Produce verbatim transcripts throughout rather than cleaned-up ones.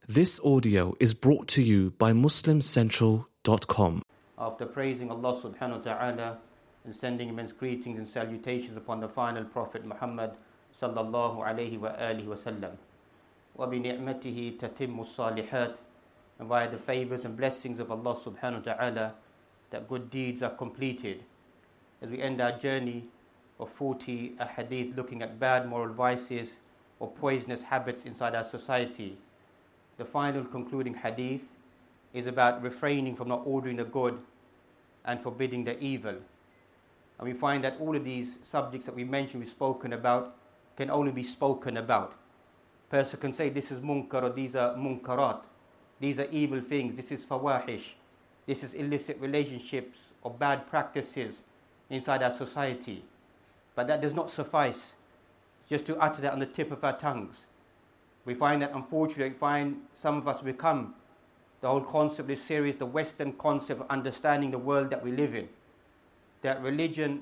This audio is brought to you by muslim central dot com. After praising Allah subhanahu wa ta'ala and sending immense greetings and salutations upon the final Prophet Muhammad sallallahu alayhi wa alihi wa sallam. Wa bi ni'matihi tatimmu salihat, and via the favors and blessings of Allah subhanahu wa ta'ala that good deeds are completed. As we end our journey of forty ahadith looking at bad moral vices or poisonous habits inside our society, the final concluding hadith is about refraining from not ordering the good and forbidding the evil. And we find that all of these subjects that we mentioned, we've spoken about, can only be spoken about. Person can say this is munkar or these are munkarat. These are evil things. This is fawahish. This is illicit relationships or bad practices inside our society. But that does not suffice just to utter that on the tip of our tongues. We find that unfortunately, we find some of us become the whole concept is serious, the Western concept of understanding the world that we live in. That religion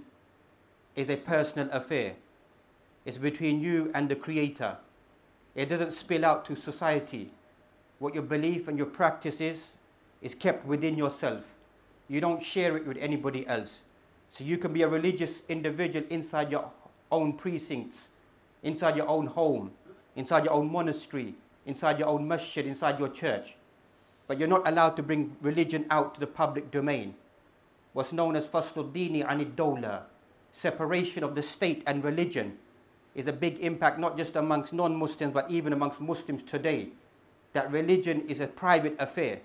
is a personal affair. It's between you and the Creator. It doesn't spill out to society. What your belief and your practice is, is kept within yourself. You don't share it with anybody else. So you can be a religious individual inside your own precincts, inside your own home, inside your own monastery, inside your own masjid, inside your church. But you're not allowed to bring religion out to the public domain. What's known as faslu dini anid dawla, separation of the state and religion, is a big impact not just amongst non-Muslims but even amongst Muslims today. That religion is a private affair.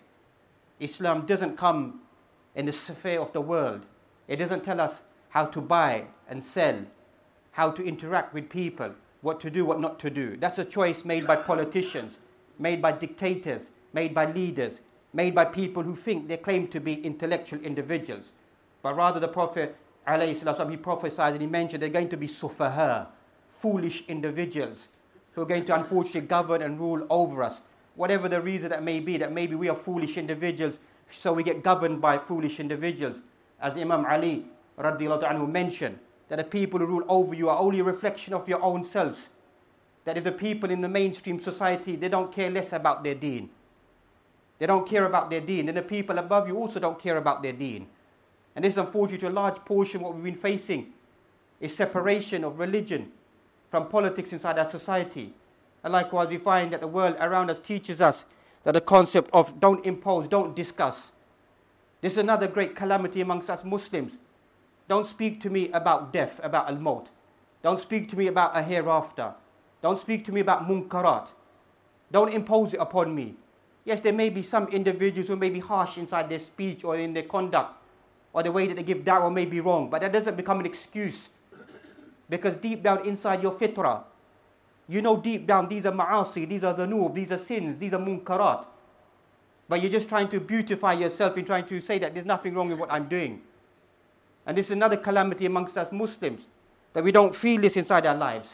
Islam doesn't come in the sphere of the world. It doesn't tell us how to buy and sell, how to interact with people, what to do, what not to do. That's a choice made by politicians, made by dictators, made by leaders, made by people who think they claim to be intellectual individuals. But rather the Prophet, alayhi he prophesied and he mentioned they're going to be sufaha, foolish individuals who are going to unfortunately govern and rule over us. Whatever the reason that may be, that maybe we are foolish individuals, so we get governed by foolish individuals. As Imam Ali radiallahu anhu mentioned, that the people who rule over you are only a reflection of your own selves. That if the people in the mainstream society, they don't care less about their deen. They don't care about their deen. And the people above you also don't care about their deen. And this is unfortunately to a large portion what we've been facing is separation of religion from politics inside our society. And likewise we find that the world around us teaches us that the concept of don't impose, don't discuss. This is another great calamity amongst us Muslims. Don't speak to me about death, about al-maut. Don't speak to me about a hereafter. Don't speak to me about munkarat. Don't impose it upon me. Yes, there may be some individuals who may be harsh inside their speech or in their conduct, or the way that they give da'wah may be wrong, but that doesn't become an excuse. Because deep down inside your fitrah, you know deep down these are ma'asi, these are dhanub, these are sins, these are munkarat. But you're just trying to beautify yourself in trying to say that there's nothing wrong with what I'm doing. And this is another calamity amongst us Muslims, that we don't feel this inside our lives.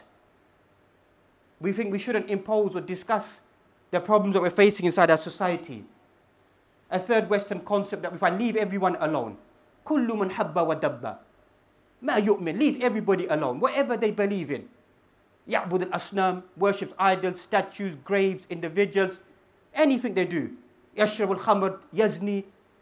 We think we shouldn't impose or discuss the problems that we're facing inside our society. A third Western concept that we find, leave everyone alone. Kullu man habba wa dabba. Ma yu'min, leave everybody alone, whatever they believe in. Ya'bud al-asnam, worships idols, statues, graves, individuals, anything they do. Yashrab al-khamr, yazni,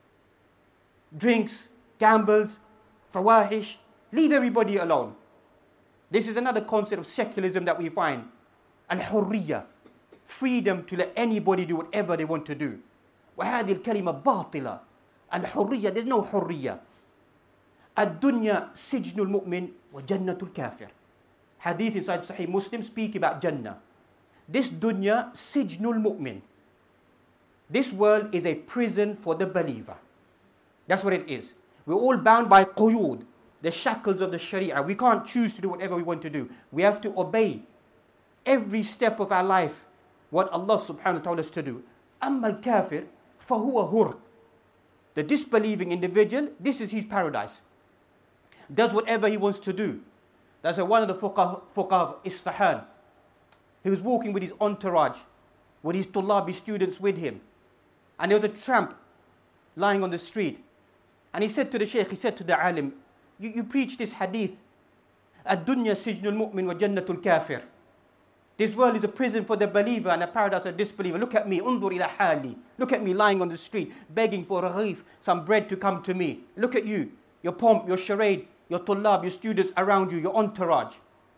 drinks, gambles, fawahish, leave everybody alone. This is another concept of secularism that we find. Al-hurriya, freedom to let anybody do whatever they want to do. وَهَذِي الْكَلِمَةِ بَاطِلَةً. Al-hurriya, there's no hurriya. Ad-dunya sijnul mu'min wa jannatul kafir. Hadith inside Sahih Muslim speak about Jannah. This dunya sijnul mu'min. This world is a prison for the believer. That's what it is. We're all bound by quyud, the shackles of the Sharia. We can't choose to do whatever we want to do. We have to obey every step of our life what Allah subhanahu wa ta'ala told us to do. Amma al-kafir fahuwa hur. The disbelieving individual, this is his paradise. Does whatever he wants to do. That's one of the fuqaha of Isfahan. He was walking with his entourage, with his tullabi students with him. And there was a tramp lying on the street. And he said to the shaykh, he said to the alim, you, you preach this hadith, Ad-dunya sijnul mu'min wa jannatul kafir. This world is a prison for the believer and a paradise for the disbeliever. Look at me, undur ila hali. Look at me lying on the street, begging for raghif, some bread to come to me. Look at you, your pomp, your charade, your tullab, your students around you, your entourage.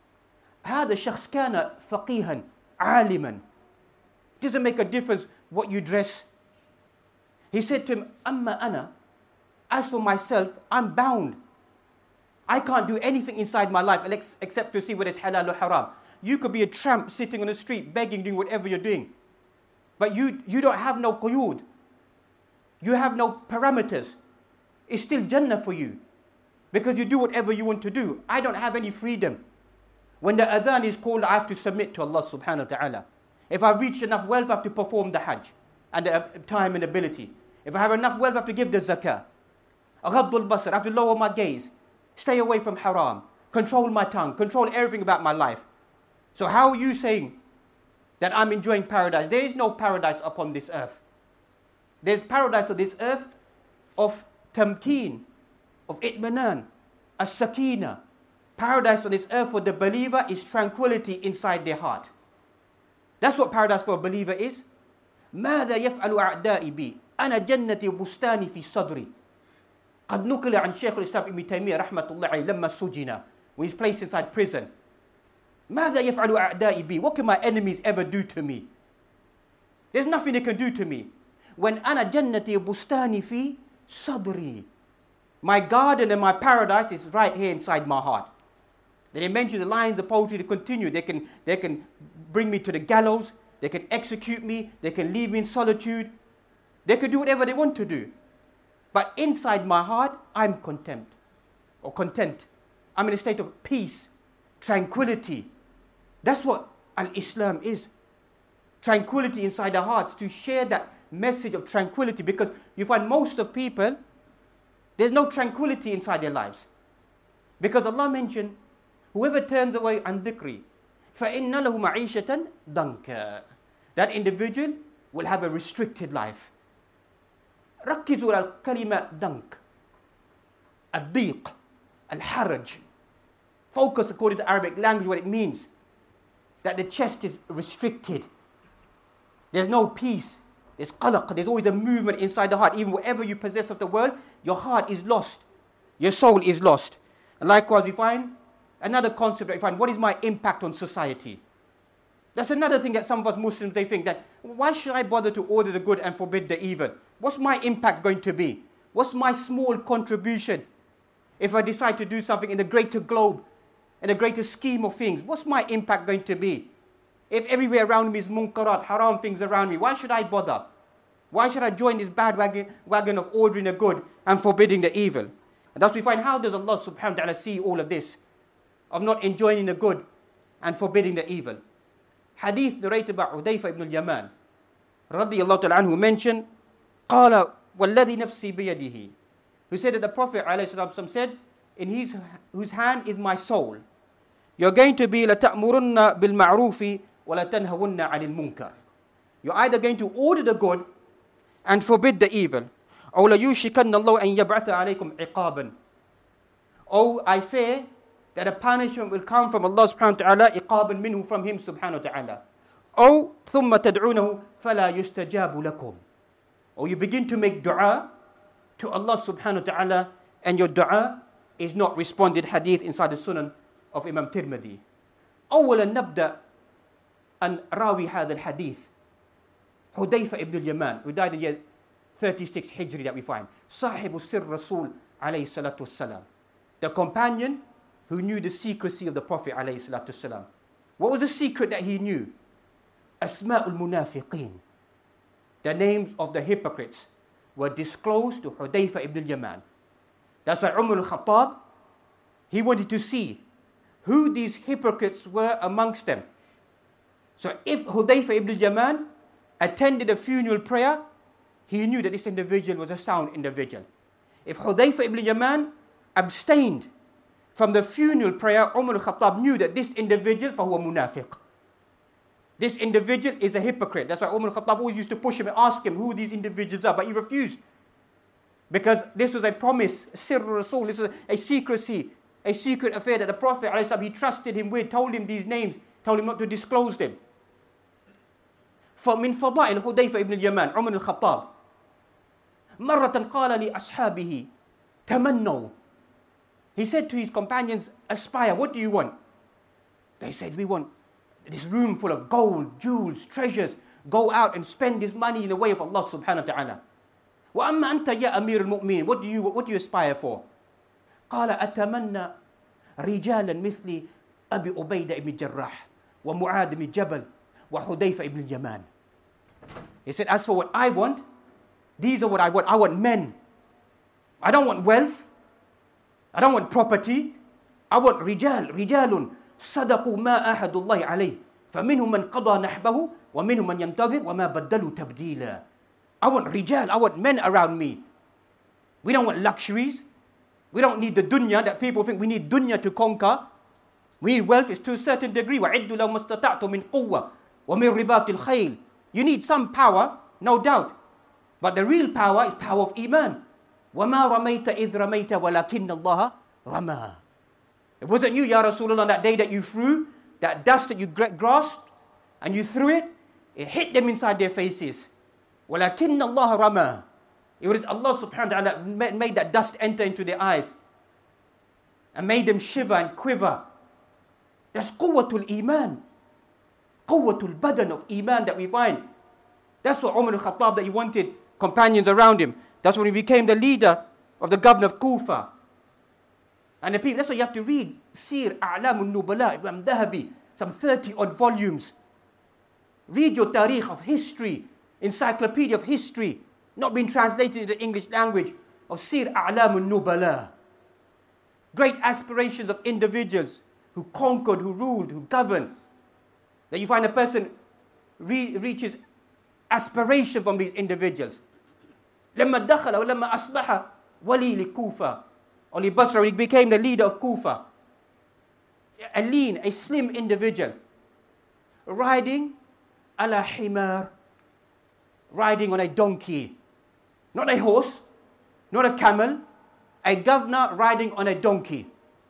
هذا شخص كان فقيها عالما. It doesn't make a difference what you dress. He said to him, أما أنا, as for myself, I'm bound. I can't do anything inside my life except to see whether it's halal or haram. You could be a tramp sitting on the street, begging, doing whatever you're doing. But you, you don't have no quyud. You have no parameters. It's still Jannah for you. Because you do whatever you want to do. I don't have any freedom. When the adhan is called, I have to submit to Allah subhanahu wa ta'ala. If I've reached enough wealth, I have to perform the hajj. And the time and ability. If I have enough wealth, I have to give the zakah. Aghaddul basar, I have to lower my gaze. Stay away from haram. Control my tongue. Control everything about my life. So how are you saying that I'm enjoying paradise? There is no paradise upon this earth. There's paradise on this earth of tamkeen, of itmanan, as-sakina. Paradise on this earth for the believer is tranquility inside their heart. That's what paradise for a believer is. ماذا يفعل أعدائي بي أنا جنتي وبستاني في صدري. قد نقل عن شيخ الإسلام ابن تيمية رحمة الله عليه لما سجن, when he's placed inside prison. ماذا يفعل أعدائي بي? What can my enemies ever do to me? There's nothing they can do to me. When أنا جنتي وبستاني في صدري. My garden and my paradise is right here inside my heart. Then they mention the lines of poetry to continue. They can, they can bring me to the gallows. They can execute me. They can leave me in solitude. They can do whatever they want to do. But inside my heart, I'm content. Or content. I'm in a state of peace, tranquility. That's what Al-Islam is. Tranquility inside our hearts. To share that message of tranquility. Because you find most of people, there's no tranquility inside their lives. Because Allah mentioned, whoever turns away an dhikri, فَإِنَّ لَهُ مَعِيشَةً ضَنْكَ. That individual will have a restricted life. ركزوا على الكلمة ضنك. الضيق. الحرج. Focus according to Arabic language what it means. That the chest is restricted. There's no peace. There's qalaq. There's always a movement inside the heart. Even whatever you possess of the world, your heart is lost. Your soul is lost. And likewise we find another concept that we find, what is my impact on society? That's another thing that some of us Muslims, they think that, why should I bother to order the good and forbid the evil? What's my impact going to be? What's my small contribution? If I decide to do something in the greater globe, in the greater scheme of things, what's my impact going to be? If everywhere around me is munkarat, haram things around me, why should I bother? Why should I join this bad wagon, wagon of ordering the good and forbidding the evil? And thus we find, how does Allah subhanahu wa ta'ala see all of this? Of not enjoying the good and forbidding the evil. Hadith narrated by Hudayfa ibn al-Yaman radiyallahu ta'ala anhu mentioned, قال والذي نفسي بيده, who said that the Prophet ﷺ said, in his whose hand is my soul, you're going to be لَتَأْمُرُنَّ بِالْمَعْرُوفِ وَلَتَنْهَوُنَّ عَنِ الْمُنْكَرِ. You're either going to order the good and forbid the evil. أو لَيُوشِكَنَّ اللَّهُ أَنْ يَبْعَثَ عَلَيْكُمْ عِقَابًا. Oh, I fear that a punishment will come from Allah subhanahu wa ta'ala, iqaban minhu, from him subhanahu wa ta'ala. Or ثُمَّ تَدْعُونَهُ فَلَا يُسْتَجَابُ لَكُمْ. Or you begin to make dua to Allah subhanahu wa ta'ala, and your dua is not responded. Hadith inside the Sunan of Imam Tirmidhi. أولا نبدأ أن راوي هذا الحديث حذيفة ibn al-Yaman, who died in year thirty-six Hijri that we find. صاحب السر رسول عليه الصلاة والسلام. The companion who knew the secrecy of the Prophet عليه الصلاة والسلام. What was the secret that he knew? أسماء المنافقين. The names of the hypocrites were disclosed to Hudayfa ibn al-Yaman. That's why Umar al-Khattab, he wanted to see who these hypocrites were amongst them. So if Hudayfa ibn al-Yaman attended a funeral prayer, he knew that this individual was a sound individual. If Hudayfa ibn al-Yaman abstained from the funeral prayer, Umar al-Khattab knew that this individual, فَهُوَ munafiq. This individual is a hypocrite. That's why Umar al-Khattab always used to push him and ask him who these individuals are, but he refused. Because this was a promise, sirr Rasul, this was a secrecy, a secret affair that the Prophet, he trusted him with, told him these names told him not to disclose them. فمن فضائل حذيفة ibn al-Yaman, Umar al-Khattab, مرة قال لأصحابه تمنوا. He said to his companions, aspire, what do you want? They said, we want this room full of gold, jewels, treasures. Go out and spend this money in the way of Allah subhanahu wa ta'ala. وَأَمَّا أَنْتَ يَا أَمِيرُ الْمُؤْمِنِينَ, what do you what do you aspire for? قال أتمنى رجالا مثل أبي عبيدة بن الجراح ومعاذ بن جبل وحذيفة بن اليمان. He said, as for what I want, these are what I want. I want men. I don't want wealth. I don't want property. I want رجال رجال صدقوا ما أحد الله عليه فمنهم من قضى نحبه ومنهم من ينتظر وما بدلوا تبديلا. I want رجال. I want men around me. We don't want luxuries. We don't need the dunya that people think we need dunya to conquer. We need wealth is to a certain degree. وَعِدُّ لَوْ مَسْتَطَعْتُ مِنْ قُوَّةٍ وَمِنْ رِبَاطِ الْخَيْلِ. You need some power, no doubt. But the real power is power of iman. وَمَا رَمَيْتَ إِذْ رَمَيْتَ وَلَكِنَّ اللَّهَ رَمَى. It wasn't you, Ya Rasulullah, on that day that you threw, that dust that you grasped, and you threw it, it hit them inside their faces. وَلَكِنَّ اللَّهَ رَمَى. It was Allah subhanahu wa ta'ala made that dust enter into their eyes and made them shiver and quiver. That's quwwatul iman. Quwwatul badan of iman that we find. That's what Umar al-Khattab, that he wanted companions around him. That's when he became the leader of the governor of Kufa. And the people, that's why you have to read Sir A'lam al-Nubala, Imam Dhahabi, some thirty odd volumes. Read your tarikh of history, encyclopedia of history, not being translated into English language, of Sir A'lam al-Nubala. Great aspirations of individuals who conquered, who ruled, who governed. That you find a person re- reaches aspiration from these individuals. لما دخل ولما أصبح ولي لكوفة or لبصرة, he became the leader of Kufa. A lean, a slim individual, riding ala himar, riding on a donkey, not a horse, not a camel, a governor riding on a donkey.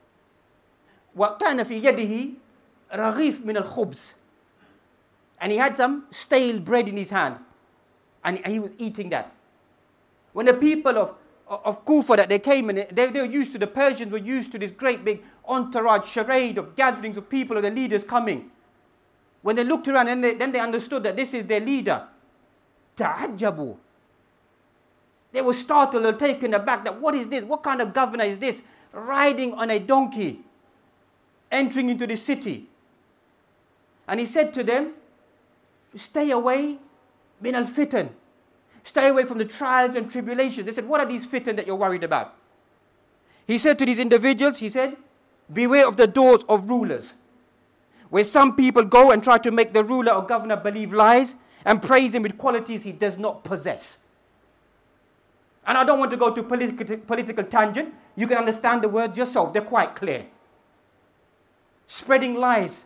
وكان في يده رغيف من الخبز, and he had some stale bread in his hand, and, and he was eating that. When the people of, of Kufa, that they came and they, they were used to, the Persians were used to this great big entourage, charade of gatherings of people, of the leaders coming. When they looked around, and they, then they understood that this is their leader. Ta'ajjabu. They were startled or taken aback that what is this? What kind of governor is this? Riding on a donkey, entering into the city. And he said to them, stay away min al-fitan. Stay away from the trials and tribulations. They said, what are these fitan that you're worried about? He said to these individuals, he said, beware of the doors of rulers, where some people go and try to make the ruler or governor believe lies and praise him with qualities he does not possess. And I don't want to go to political, political tangent. You can understand the words yourself. They're quite clear. Spreading lies.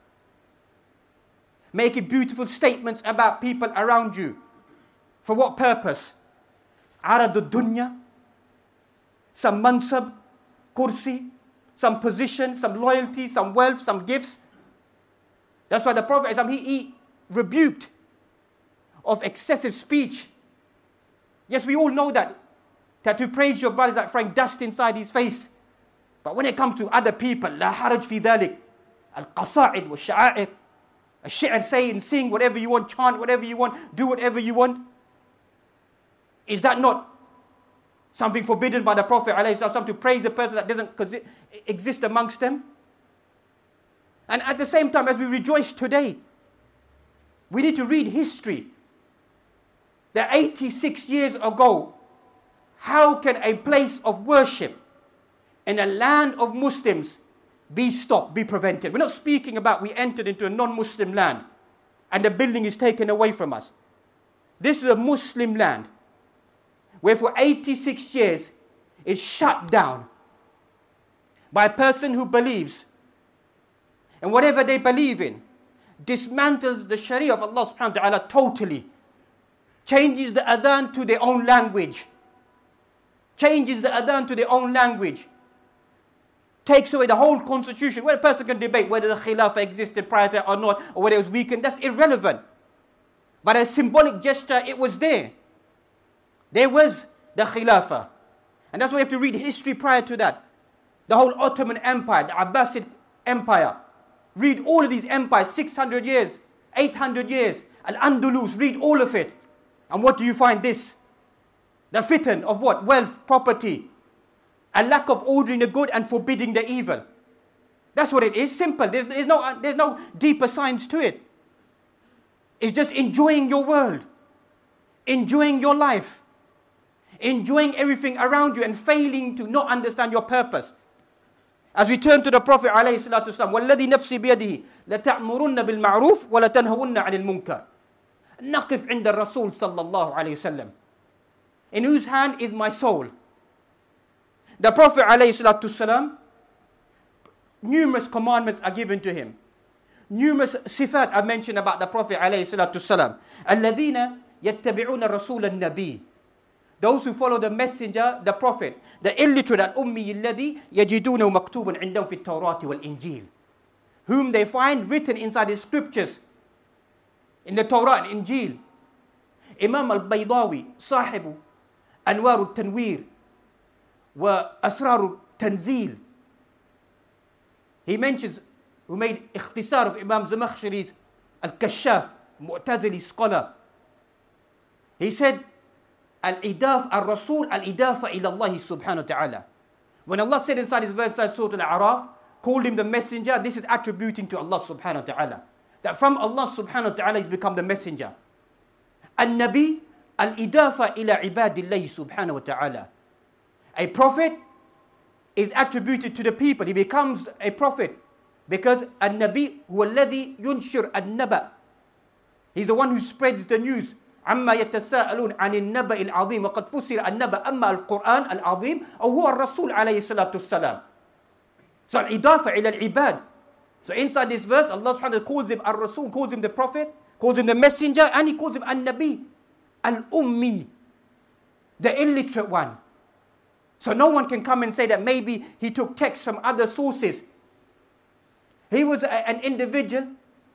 Making beautiful statements about people around you. For what purpose? Aradu dunya, some mansab, kursi, some position, some loyalty, some wealth, some gifts. That's why the Prophet, he, he rebuked of excessive speech. Yes, we all know that. That to praise your brother is like throwing dust inside his face. But when it comes to other people, لا حرج في ذلك. القصائد والشعائر. A shi'r, say and sing whatever you want, chant whatever you want, do whatever you want. Is that not something forbidden by the Prophet ﷺ, to praise a person that doesn't exist amongst them? And at the same time, as we rejoice today, we need to read history. That eighty-six years ago, how can a place of worship in a land of Muslims be stopped, be prevented? We're not speaking about we entered into a non-Muslim land and the building is taken away from us. This is a Muslim land where for eighty-six years is shut down by a person who believes, and whatever they believe in, dismantles the Sharia of Allah subhanahu wa ta'ala totally, changes the adhan to their own language, changes the adhan to their own language, takes away the whole constitution. Where a person can debate whether the Khilafah existed prior to that or not, or whether it was weakened, that's irrelevant. But as symbolic gesture, it was there. There was the Khilafah. And that's why you have to read history prior to that. The whole Ottoman Empire, the Abbasid Empire. Read all of these empires, six hundred years, eight hundred years. Al-Andalus, read all of it. And what do you find? This. The fitan of what? Wealth, property. A lack of ordering the good and forbidding the evil. That's what it is. Simple. There's, there's, no, there's no deeper science to it. It's just enjoying your world. Enjoying your life. Enjoying everything around you and failing to not understand your purpose. As we turn to the Prophet alayhi salatu wasalam, وَالَّذِي نَفْسِي بِيَدِهِ لَتَأْمُرُنَّ بِالْمَعْرُوفِ وَلَتَنْهَوُنَّ عَنِ الْمُنْكَرِ نقف عند الرسول صلى الله عليه وسلم. In whose hand is my soul? The Prophet alayhi salatu wasalam, numerous commandments are given to him. Numerous sifat are mentioned about the Prophet alayhi salatu wasalam. الَّذِينَ يَتَّبِعُونَ الرَّسُولَ النَّبِيِّ. Those who follow the messenger, the prophet, the illiterate, al-ummi alladhi yajidunahu maktuban indahum fi at-Tawrat wal-Injil, whom they find written inside the scriptures, in the Torah and Injil. Imam al-Baydawi, sahibu Anwar al-Tanwir wa Asrar al-Tanzil. He mentions, who made ikhtisar of Imam Zamakhshari's al-Kashaf, Mu'tazili scholar. He said, Al-idaf, al-Rasul, al-idafa ila Allah subhanahu wa ta'ala. When Allah said inside his verse, inside Surah Al-A'raf, called him the messenger, this is attributing to Allah subhanahu wa ta'ala. That from Allah subhanahu wa ta'ala he's become the messenger. Al-Nabi, al-idafa ila ibadillahi subhanahu wa ta'ala. A prophet is attributed to the people. He becomes a prophet because al-Nabi huwa alladhi yunshir al-naba. He's the one who spreads the news. عما يتساءلون عن النبأ العظيم وقد فسر النبأ أما القرآن العظيم أو هو الرسول عليه الصلاة والسلام. So الإضافة إلى العباد. So inside this verse, Allah subhanahu wa ta'ala calls him al-Rasul, calls him the Prophet, calls him the Messenger, and he calls him al-Nabi, al-Ummi, the illiterate one. So no one can come and say that maybe he took text from other sources. He was a, an individual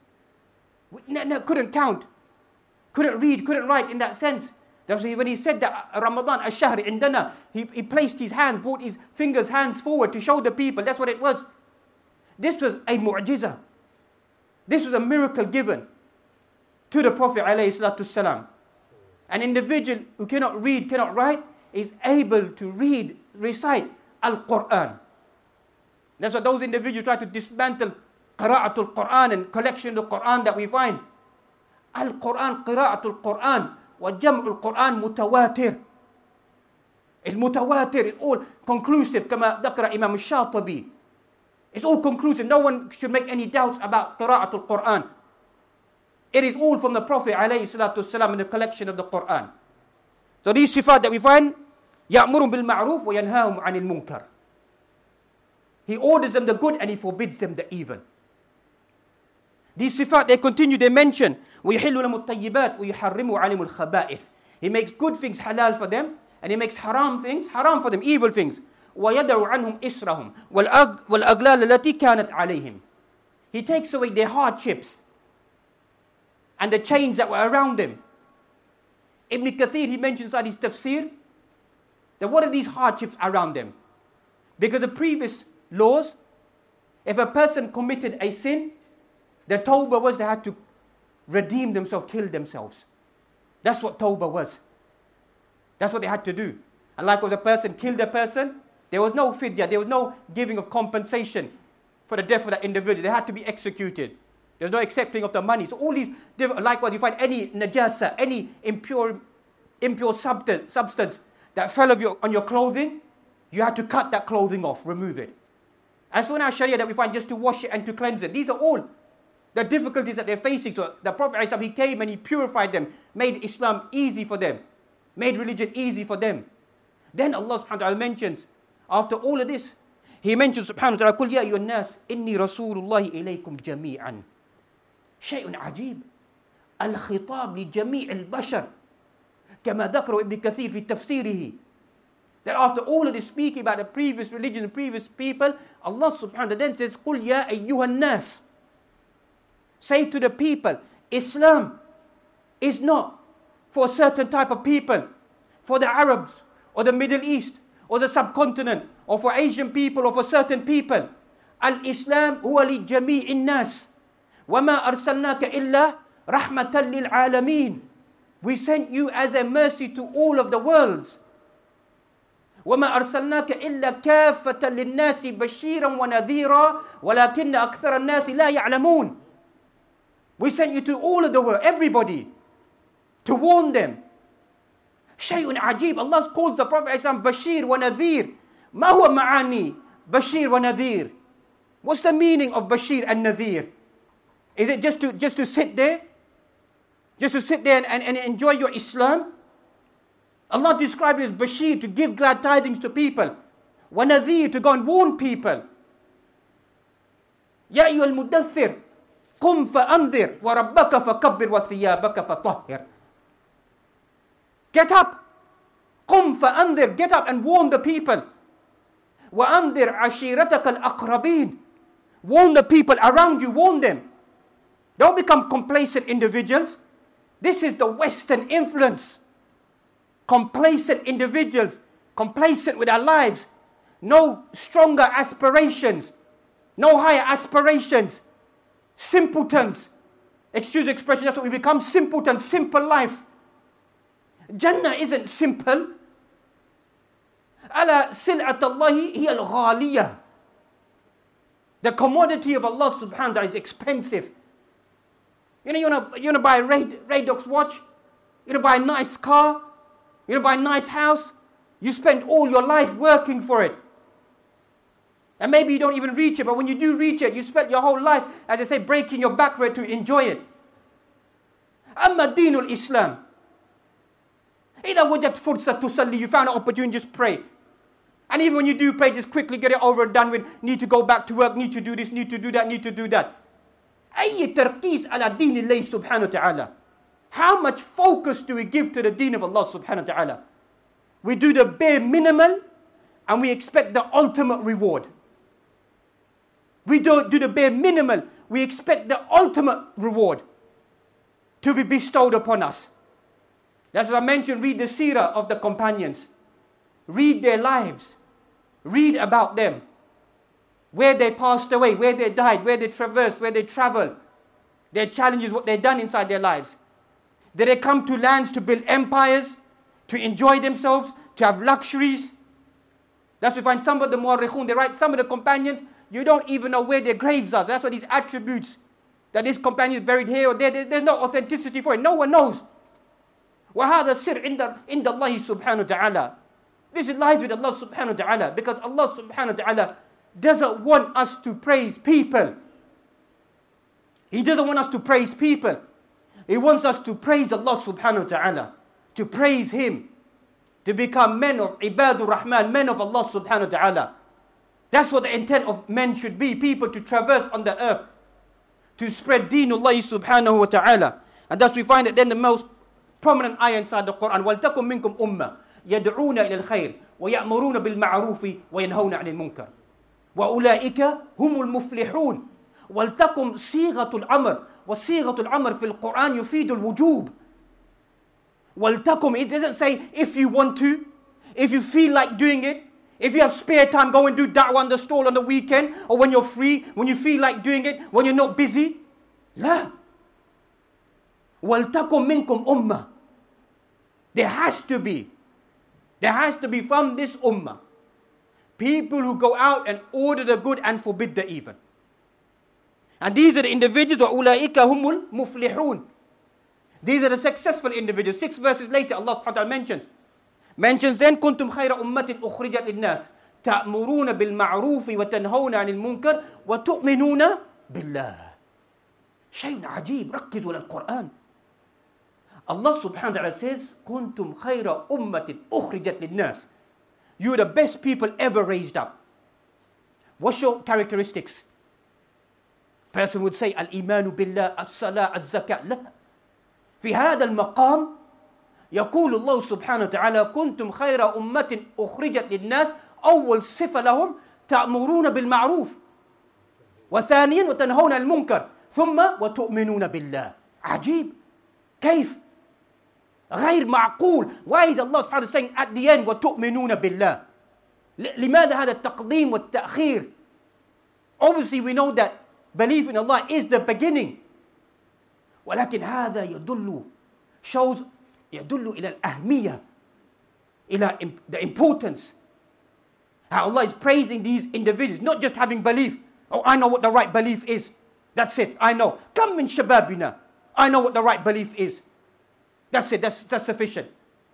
who couldn't count. Couldn't read, couldn't write in that sense. That's why when he said that Ramadan, ash-shahr indana, he, he placed his hands, brought his fingers, hands forward to show the people. That's what it was. This was a mu'jiza. This was a miracle given to the Prophet alayhi salatu wasalam. An individual who cannot read, cannot write, is able to read, recite Al-Quran. That's why those individuals try to dismantle qira'atul Quran and collection of Quran that we find. Al-Quran, qira'atul Quran, wa jam'ul Quran mutawatir. It's mutawatir, it's all conclusive, kama dhakara Imam al-Shatibi. It's all conclusive. No one should make any doubts about qira'atul Quran. It is all from the Prophet alayhi salatu wasalam in the collection of the Quran. So these sifat that we find, يَأْمُرُهُمْ بِالْمَعْرُوفِ وَيَنْهَاهُمْ عَنِ الْمُنْكَرِ. He orders them the good and he forbids them the evil. These sifat, they continue, they mention, وَيُحِلُّ لَهُمُ الطَّيِّبَاتِ وَيُحَرِّمُ عَلِمُ الْخَبَائِثِ. He makes good things halal for them, and he makes haram things haram for them, evil things. وَيَدَعُ عَنْهُمْ إِسْرَهُمْ وَالْأَغْلَالَ الَّتِي كَانَتْ عَلَيْهِمْ. He takes away their hardships and the chains that were around them. Ibn Kathir, he mentions in his tafsir, that what are these hardships around them? Because the previous laws, if a person committed a sin, the tawbah was they had to redeem themselves, kill themselves. That's what tawbah was. That's what they had to do. And likewise, a person killed a person, there was no fidya, there was no giving of compensation for the death of that individual. They had to be executed. There's no accepting of the money. So all these, likewise, you find any najasa, any impure, impure substance, substance that fell of your, on your clothing, you had to cut that clothing off, remove it. As for our Sharia that we find just to wash it and to cleanse it, these are all the difficulties that they're facing. So the Prophet, he came and he purified them, made Islam easy for them, made religion easy for them. Then Allah subhanahu wa ta'ala mentions, after all of this, He mentions subhanahu wa ta'ala, قُلْ يَا أَيُّهَا النَّاسِ إِنِّي رَسُولُ اللَّهِ إِلَيْكُمْ جَمِيعًا. شيء عجيب. الخطاب لجميع البشر كما ذكر ابن كثير في تفسيره. That after all of this speaking about the previous religion and previous people, Allah subhanahu wa ta'ala then says, قُلْ يَا أَيُّهَا النَّاسِ Say to the people, Islam is not for a certain type of people, for the Arabs, or the Middle East, or the subcontinent, or for Asian people, or for certain people. Al-Islam huwa li jami'in nas. وَمَا أَرْسَلْنَاكَ إِلَّا رَحْمَةً لِلْعَالَمِينَ. We sent you as a mercy to all of the worlds. وَمَا أَرْسَلْنَاكَ إِلَّا كَافَةً لِلنَّاسِ بَشِيرًا وَنَذِيرًا وَلَكِنَّ أَكْثَرَ النَّاسِ لَا يَعْلَمُونَ. We sent you to all of the world, everybody, to warn them. شيء عجيب. Allah calls the Prophet Bashir wa Nadhir. ما هو معاني Bashir wa Nadhir? What's the meaning of Bashir and Nadhir? Is it just to just to sit there? Just to sit there and, and, and enjoy your Islam? Allah described it as Bashir, to give glad tidings to people. Wa Nadhir, to go and warn people. يا أيها المدثر قم فأنذر وربك فكبر وثيابك فطهر. Get up. قم فأنذر. Get up and warn the people. وأنذر عشيرتك الأقربين. Warn the people around you. Warn them. Don't become complacent individuals. This is the Western influence. Complacent individuals. Complacent with our lives. No stronger aspirations. No higher aspirations. Simpletons. Excuse the expression, that's what we become. Simpletons. Simple life. Jannah isn't simple. Ala sil'at Allahi hiya al-ghaliyah. The commodity of Allah subhanahu wa ta'ala is expensive. You know, you want to you wanna buy a Radox watch? You want to buy a nice car? You want to buy a nice house? You spend all your life working for it. And maybe you don't even reach it, but when you do reach it, you spent your whole life, as I say, breaking your back for it to enjoy it. Amma dinul Islam. إذا وجدت فرصة تصلي, you found an opportunity, just pray. And even when you do pray, just quickly get it over and done with. Need to go back to work, need to do this, need to do that, need to do that. أي تركيز على دين الله سبحانه وتعالى. How much focus do we give to the deen of Allah subhanahu wa ta'ala? We do the bare minimum and we expect the ultimate reward. We don't do the bare minimum, we expect the ultimate reward to be bestowed upon us. As I mentioned, read the seerah of the companions. Read their lives. Read about them. Where they passed away, where they died, where they traversed, where they traveled. Their challenges, what they've done inside their lives. Did they come to lands to build empires, to enjoy themselves, to have luxuries? That's why we find some of the mu'arrikhun, they write some of the companions, you don't even know where their graves are. So that's why these attributes, that this companion is buried here or there, there's no authenticity for it. No one knows. وَهَذَا السِّرْ عِنْدَ عِنْدَ اللَّهِ سُبْحَانَهُ وَتَعَالَى. This lies with Allah subhanahu wa ta'ala, because Allah subhanahu wa ta'ala doesn't want us to praise people. He doesn't want us to praise people. He wants us to praise Allah subhanahu wa ta'ala, to praise Him, to become men of Ibadur Rahman, men of Allah subhanahu wa ta'ala. That's what the intent of men should be, people to traverse on the earth, to spread Deenullah subhanahu wa ta'ala. And thus we find that then the most prominent ayah inside the Quran, وَلْتَكُمْ مِنْكُمْ أُمَّةٌ يَدْعُونَ إِلَى الْخَيْرِ وَيَأْمُرُونَ بِالْمَعْرُوفِ وَيَنْهَوْنَ عَنِ الْمُنْكَرِ وَأُولَٰئِكَ هُمُ الْمُفْلِحُونَ. وَلْتَكُمْ صِيغَةُ الْأَمْرِ وَصِيغَةُ الْأَمْرِ فِي الْقُرْآنِ يُفِيدُ الْوُجُوبِ. وَلْتَكُمْ, it doesn't say if you want to, if you feel like doing it, if you have spare time, go and do da'wah on the stall on the weekend, or when you're free, when you feel like doing it, when you're not busy. لا. وَلْتَكُمْ مِنْكُمْ أُمَّةٌ. There has to be, there has to be from this ummah, people who go out and order the good and forbid the evil. And these are the individuals, وَأُولَٰئِكَ هُمُ الْمُفْلِحُونَ. These are the successful individuals. Six verses later, Allah subhanahu wa ta'ala mentions, mentions then, كُنْتُمْ خَيْرَ أُمَّةٍ أُخْرِجَتْ لِلنَّاسِ تَأْمُرُونَ بِالْمَعْرُوفِ وَتَنْهَوْنَ عَنِ الْمُنْكَرِ وَتُؤْمِنُونَ بِاللَّهِ. شيء عجيب. ركزوا للقرآن. Allah subhanahu wa ta'ala says, كُنْتُمْ خَيْرَ أُمَّةٍ أُخْرِجَتْ لِلنَّاسِ. You are the best people ever raised up. What's your characteristics? Person would say, الإيمان بالله الصلاة الزكاة. لا. في هذا المقام يقول الله سبحانه وتعالى كنتم خير أمة أخرجت للناس أول صفة لهم تأمرون بالمعروف وثانيا وتنهون عن المنكر ثم وتؤمنون بالله. عجيب. كيف؟ غير معقول. Why is Allah subhanahu wa ta'ala saying at the end وتؤمنون بالله? لماذا هذا التقديم والتأخير? Obviously we know that belief in Allah is the beginning. ولكن هذا يدل shows يدل إلى الأهمية إلى the importance. How Allah is praising these individuals, not just having belief. Oh, I know what the right belief is. That's it. I know. Come min shababina. I know what the right belief is. That's it. That's, that's sufficient.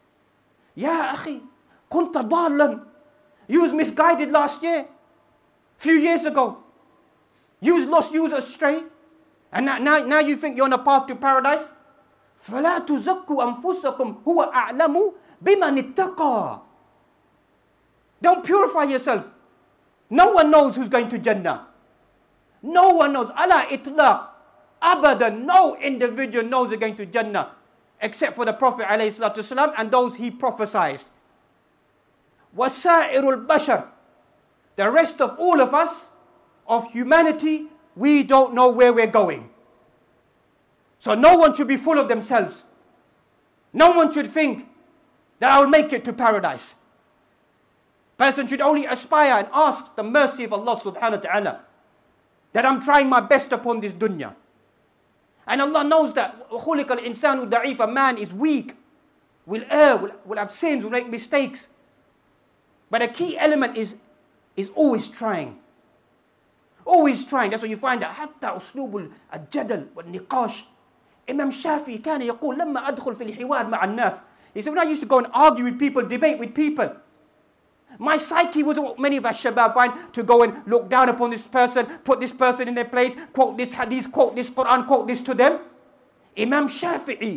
Ya akhi, kunta dallan. You was misguided last year. Few years ago. You was lost, you was astray. And now, now, now you think you're on a path to paradise? فَلَا تُزَكُّوا أَنفُسَكُمْ هُوَ أَعْلَمُ بِمَنِ اتَّقَى. Don't purify yourself. No one knows who's going to Jannah. No one knows. Ala itlaq. Abadan. No individual knows they're going to Jannah. Except for the Prophet ﷺ and those he prophesied. وَسَائِرُ الْبَشَرِ. The rest of all of us, of humanity, we don't know where we're going. So no one should be full of themselves. No one should think that I will make it to paradise. Person should only aspire and ask the mercy of Allah subhanahu wa ta'ala that I'm trying my best upon this dunya. And Allah knows that خُلِقَ الْإِنسَانُ ضَعِيفًا. A man is weak, will err, will, will have sins, will make mistakes. But a key element is, is always trying. Always trying. That's what you find that حتى أسلوب الجدل والنقاش. Imam Shafi كان يقول لما أدخل في الحوار مع الناس. He said, when I used to go and argue with people, debate with people, my psyche wasn't what many of us shabab find, to go and look down upon this person, put this person in their place, quote this hadith, quote this Quran, quote this to them. Imam Shafi'i,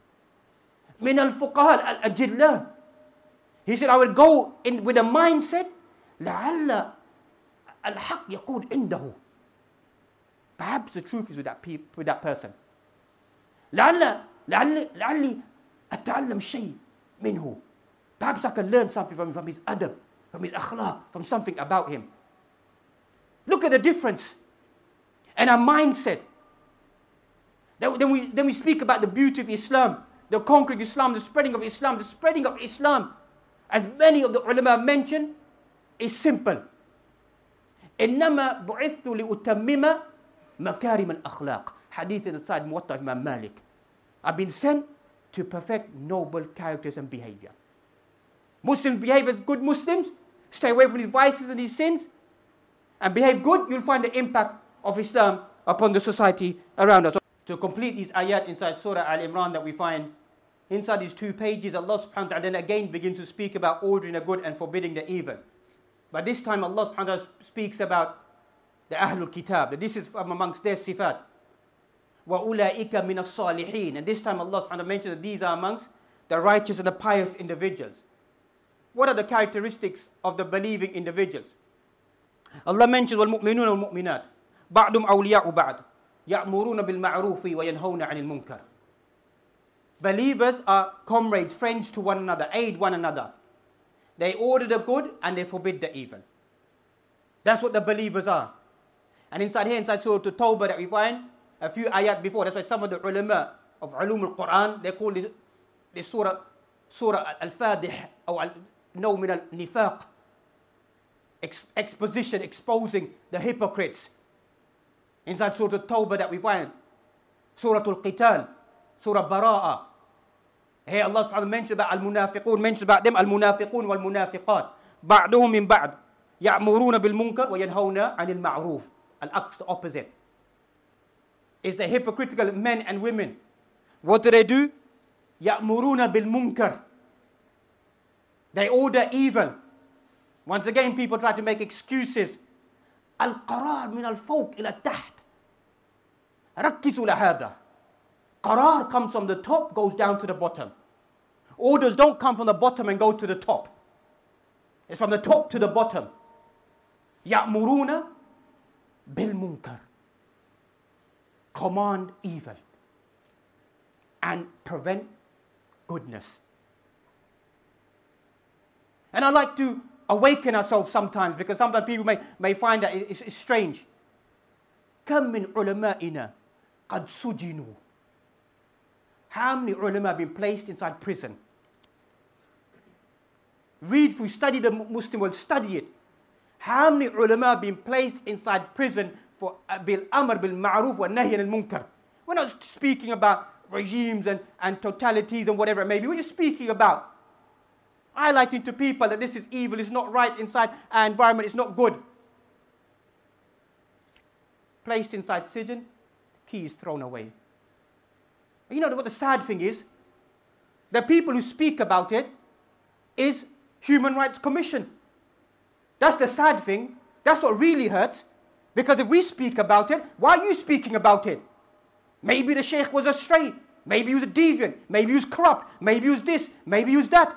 min al-fuqaha al-ajillah, he said, I would go in with a mindset, لعل الحق يكون عنده. Perhaps the truth is with that, pe- with that person. لعل لعل لعلي أتعلم شيء منه. Perhaps I can learn something from him, from his adab, from his akhlaq, from something about him. Look at the difference. And our mindset. Then we, then we speak about the beauty of Islam, the conquering Islam, the spreading of Islam. The spreading of Islam, as many of the ulama mentioned, is simple. إنما بعثت لأتمم مكارم الأخلاق. Hadith inside Muwatta of Imam Malik. I've been sent to perfect noble characters and behavior. Muslims behave as good Muslims, stay away from these vices and these sins, and behave good, you'll find the impact of Islam upon the society around us. To complete these ayat inside Surah Al-Imran that we find, inside these two pages, Allah subhanahu wa ta'ala again begins to speak about ordering the good and forbidding the evil. But this time Allah subhanahu wa ta'ala speaks about the Ahlul Kitab, that this is from amongst their sifat. وَأُولَٰئِكَ مِنَ الصَّالِحِينَ. And this time Allah subhanahu wa ta'ala mentions that these are amongst the righteous and the pious individuals. What are the characteristics of the believing individuals? Allah mentions وَالْمُؤْمِنُونَ وَالْمُؤْمِنَاتِ بَعْضُمْ أَوْلِيَاءُ بَعْضٍ يَأْمُرُونَ بِالْمَعْرُوفِ وَيَنْهَوْنَ عَنِ الْمُنكَرِ. Believers are comrades, friends to one another, aid one another. They order the good and they forbid the evil. That's what the believers are. And inside here, inside Surah At-Tawbah that we find, a few ayat before, that's why some of the ulama of ulum al-Quran, they call this, this surah, Surah Al-Fadih, or no min al-Nifaq, Ex- exposition, exposing the hypocrites. Inside Surah At-Tawbah that we find, Surah Al-Qital, Surah Bara'a. Here Allah subhanahu wa ta'ala mentions about al-munafiqun, mentions about them, al-munafiqun wal-munafiqat. Ba'duhum min ba'd. Ya'muruna bil-munkar wa yanhawna 'anil ma'ruf. Al-aqs, the opposite. Is the hypocritical men and women. What do they do? Ya'muruna bil-munkar. They order evil. Once again, people try to make excuses. Al-qarar min al-fawq ila taht. Rakkizu lahada. Qarar comes from the top, goes down to the bottom. Orders don't come from the bottom and go to the top. It's from the top to the bottom. Ya'muruna bil-munkar. Command evil and prevent goodness. And I like to awaken ourselves sometimes, because sometimes people may, may find that it's, it's strange. كم من علمائنا قد سجنوا. How many ulama have been placed inside prison? Read through, study the Muslim world, study it. How many ulama have been placed inside prison for bil amr bil ma'ruf wa nahy anil munkar? We're not speaking about regimes and, and totalities and whatever it may be. We're just speaking about highlighting to people that this is evil, it's not right inside our environment, it's not good. Placed inside sijin, key is thrown away. You know what the sad thing is? The people who speak about it is Human Rights Commission. That's the sad thing. That's what really hurts. Because if we speak about it, why are you speaking about it? Maybe the sheikh was astray. Maybe he was a deviant. Maybe he was corrupt. Maybe he was this. Maybe he was that.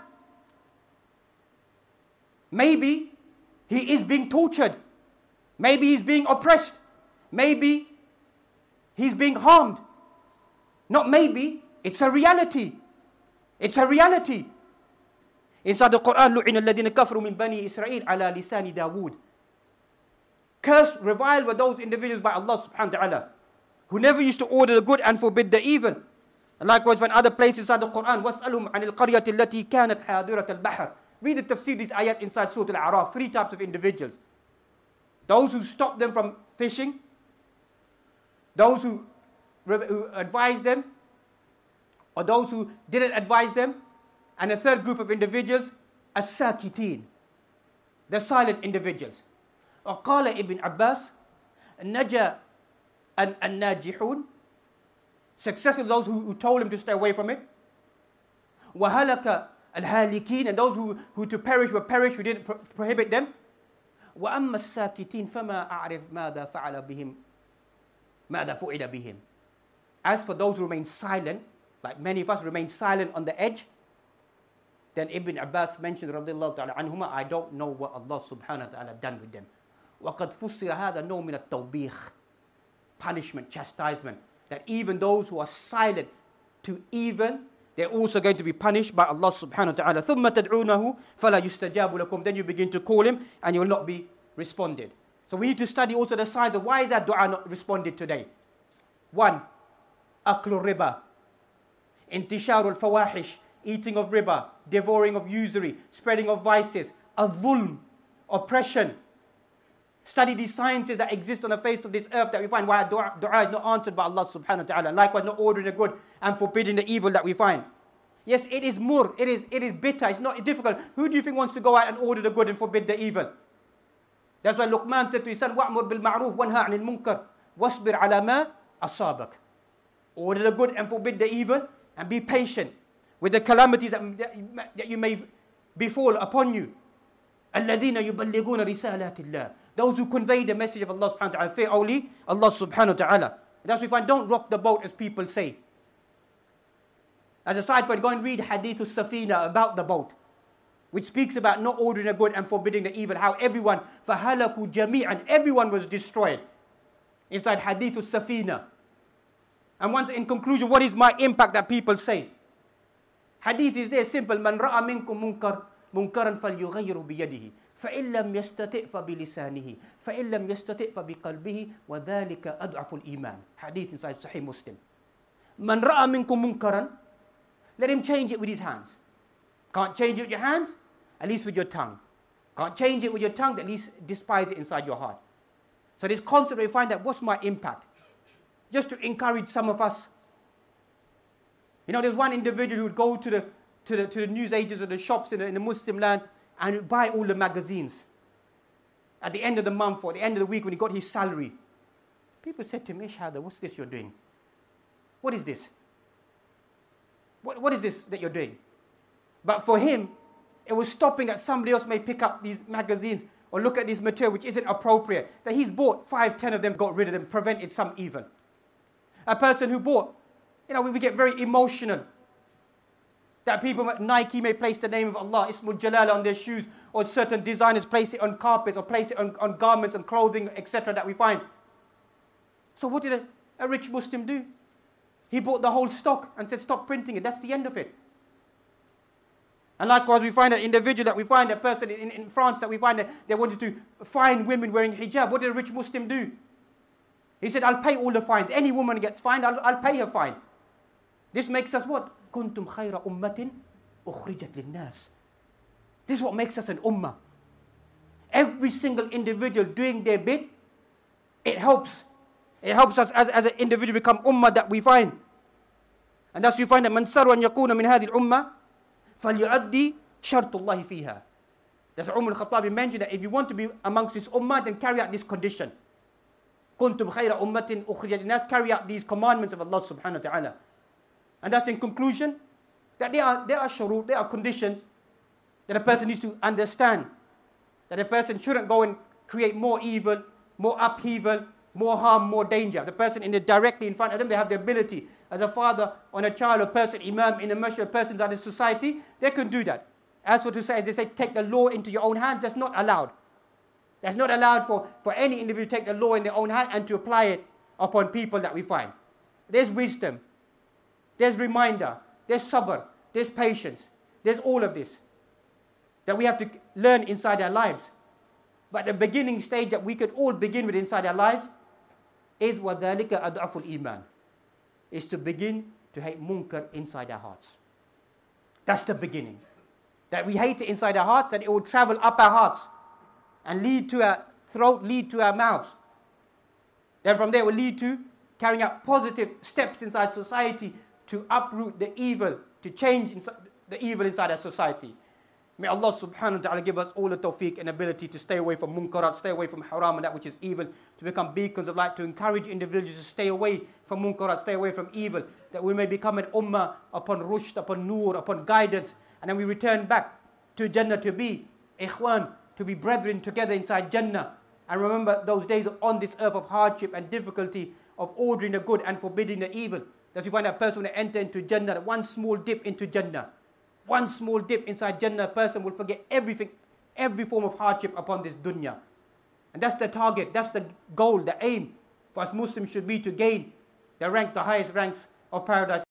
Maybe he is being tortured. Maybe he's being oppressed. Maybe he's being harmed. Not maybe, it's a reality. It's a reality. Inside the Quran, لُعِنَ الَّذِينَ كَفْرُوا مِنْ بَنِي إِسْرَائِيلَ عَلَى لِسَانِ دَاوُودَ. Cursed, reviled were those individuals by Allah subhanahu wa ta'ala, who never used to order the good and forbid the evil. And likewise, when other places inside the Quran, وَاسْأَلُهُمْ عَنِ الْقَرْيَةِ الَّتِي كَانَتْ حَاضِرَةَ الْبَحْرِ. Read the tafsir, these ayat inside Surah Al-A'raf. Three types of individuals. Those who stopped them from fishing, those who, who advised them, or those who didn't advise them, and a third group of individuals, as-sakitin, the silent individuals. وقال Ibn Abbas, نجا الناجحون, successful those who, who told him to stay away from it. وهلك الهالكين, and those who, who to perish were perished, who didn't pro- prohibit them. وأما الساكتين فما أعرف ماذا فعل بهم ماذا فعل بهم. As for those who remain silent, like many of us remain silent on the edge, then Ibn Abbas mentioned radiyallahu ta'ala anhuma, I don't know what Allah subhanahu wa ta'ala done with them. وَقَدْ فُسِّرَ هَذَا نَوْ مِنَ التَّوْبِيخ. Punishment, chastisement. That even those who are silent to evil, they're also going to be punished by Allah subhanahu wa ta'ala. ثُمَّ تَدْعُونَهُ فَلَا يُسْتَجَابُ لَكُمْ. Then you begin to call him and you will not be responded. So we need to study also the signs of why is that dua not responded today. One, أكل الربا, انتشار الفواحش, eating of riba, devouring of usury, spreading of vices, الظلم, oppression. Study these sciences that exist on the face of this earth that we find why dua, dua is not answered by Allah subhanahu wa ta'ala. Likewise, not ordering the good and forbidding the evil that we find. Yes, it is mur, it is, it is bitter, it's not difficult. Who do you think wants to go out and order the good and forbid the evil? That's why Luqman said to his son, وَأْمُرْ بِالْمَعْرُوفِ وَانْهَى عَنِ الْمُنْكَرِ وَاصْبِرْ عَلَى مَا أَصَابَكَ. Order the good and forbid the evil, and be patient with the calamities that, that you may befall upon you. الَّذِينَ يُبَلِّغُونَ رِسَالَاتِ اللَّهِ. Those who convey the message of Allah subhanahu wa ta'ala. Fear only Allah subhanahu wa ta'ala. That's why we find, don't rock the boat as people say. As a side point, go and read Hadith al-Safina about the boat, which speaks about not ordering the good and forbidding the evil. How everyone, فَهَلَكُوا جَمِيعًا, everyone was destroyed. Inside Hadith al-Safina. And once in conclusion, what is my impact that people say? Hadith is there, simple. مَنْ رَأَى مِنْكُمْ مُنْكَرًا مُنْكَرًا فَلْيُغَيِّرْهُ بِيَدِهِ فَإِنْ لَمْ يَسْتَطِعْ فَبِلِسَانِهِ فَإِنْ لَمْ يَسْتَطِعْ فَبِقَلْبِهِ وَذَلِكَ أَضْعَفُ الْإِيمَانِ. Hadith inside Sahih Muslim. مَنْ رَأَى مِنْكُمْ مُنْكَرًا, let him change it with his hands. Can't change it with your hands? At least with your tongue. Can't change it with your tongue? At least despise it inside your heart. So this concept, we find that what's my impact? Just to encourage some of us. You know, there's one individual who would go to the to the to the news agents or the shops in the, in the Muslim land and would buy all the magazines. At the end of the month or at the end of the week when he got his salary, people said to him, Ish Hada, what's this you're doing? What is this? What, what is this that you're doing? But for him, it was stopping that somebody else may pick up these magazines or look at this material which isn't appropriate. That he's bought five, ten of them, got rid of them, prevented some evil. A person who bought, you know, we, we get very emotional. That people, Nike may place the name of Allah, Ismul Jalala, on their shoes, or certain designers place it on carpets or place it on, on garments and clothing, et cetera that we find. So what did a, a rich Muslim do? He bought the whole stock and said, stop printing it. That's the end of it. And likewise, we find an individual that we find a person in, in France that we find that they wanted to fine women wearing hijab. What did a rich Muslim do? He said, I'll pay all the fines. Any woman gets fined, I'll, I'll pay her fine. This makes us what? Kuntum khayra ummatin ukhrijat linnas. This is what makes us an ummah. Every single individual doing their bit, it helps. It helps us as, as an individual become ummah that we find. And thus you find that man saru an yakuna min hadhihi al-ummah فَلْيُعَدِّي شَرْطُ اللَّهِ فِيهَا. That's Umar al-Khattabi mentioned that if you want to be amongst this ummah, then carry out this condition. كُنْتُمْ خَيْرَ أُمَّةٍ أُخْرِجَتْ لِلنَّاسِ. Carry out these commandments of Allah subhanahu wa ta'ala. And that's in conclusion, that there are, there are shurut, there are conditions that a person needs to understand. That a person shouldn't go and create more evil, more upheaval, more harm, more danger. The person in the, directly in front of them, they have the ability. As a father on a child, a person, imam in a masjid, persons in the society, they can do that. As for to say, as they say, take the law into your own hands, that's not allowed. That's not allowed for, for any individual to take the law in their own hand and to apply it upon people that we find. There's wisdom. There's reminder. There's sabr. There's patience. There's all of this that we have to learn inside our lives. But the beginning stage that we could all begin with inside our lives is وَذَلِكَ أَضْعَفُ الْإِيمَانِ, is to begin to hate munkar inside our hearts. That's the beginning. That we hate it inside our hearts, that it will travel up our hearts and lead to our throat, lead to our mouths. Then from there it will lead to carrying out positive steps inside society to uproot the evil, to change inside, the evil inside our society. May Allah subhanahu wa ta'ala give us all the tawfiq and ability to stay away from munkarat, stay away from haram and that which is evil, to become beacons of light, to encourage individuals to stay away from munkarat, stay away from evil, that we may become an ummah upon rushd, upon nur, upon guidance, and then we return back to Jannah to be ikhwan, to be brethren together inside Jannah. And remember those days on this earth of hardship and difficulty, of ordering the good and forbidding the evil. That you find a person when they enter into Jannah, one small dip into Jannah, one small dip inside Jannah, a person will forget everything, every form of hardship upon this dunya. And that's the target, that's the goal, the aim for us Muslims should be to gain the ranks, the highest ranks of paradise.